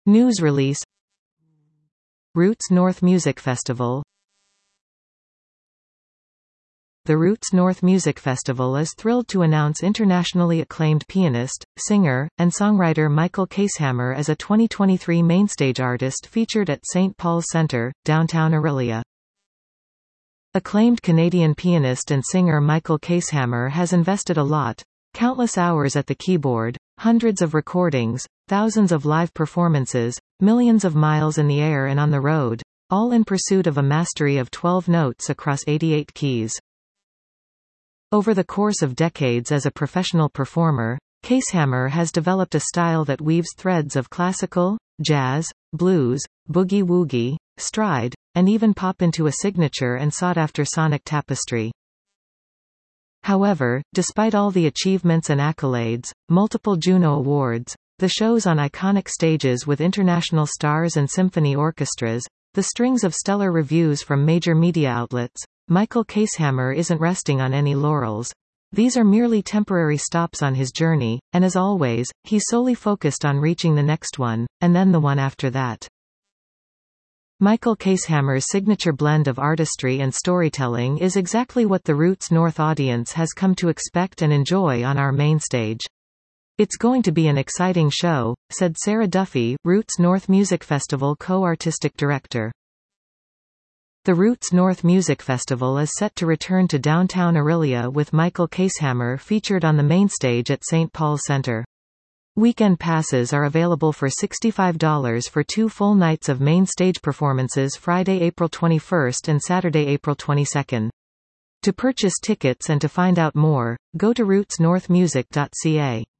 News release. Roots North Music Festival. The Roots North Music Festival is thrilled to announce internationally acclaimed pianist, singer, and songwriter Michael Casehammer as a 2023 mainstage artist featured at St. Paul's Centre, downtown Orillia. Acclaimed Canadian pianist and singer Michael Casehammer has invested countless hours at the keyboard, hundreds of recordings, thousands of live performances, millions of miles in the air and on the road, all in pursuit of a mastery of 12 notes across 88 keys. Over the course of decades as a professional performer, Casehammer has developed a style that weaves threads of classical, jazz, blues, boogie-woogie, stride, and even pop into a signature and sought-after sonic tapestry. However, despite all the achievements and accolades, multiple Juno Awards, the shows on iconic stages with international stars and symphony orchestras, the strings of stellar reviews from major media outlets, Michael Casehammer isn't resting on any laurels. These are merely temporary stops on his journey, and as always, he's solely focused on reaching the next one, and then the one after that. Michael Casehammer's signature blend of artistry and storytelling is exactly what the Roots North audience has come to expect and enjoy on our main stage. "It's going to be an exciting show," said Sarah Duffy, Roots North Music Festival co-artistic director. The Roots North Music Festival is set to return to downtown Orillia with Michael Casehammer featured on the main stage at St. Paul's Centre. Weekend passes are available for $65 for 2 full nights of main stage performances Friday, April 21 and Saturday, April 22. To purchase tickets and to find out more, go to rootsnorthmusic.ca.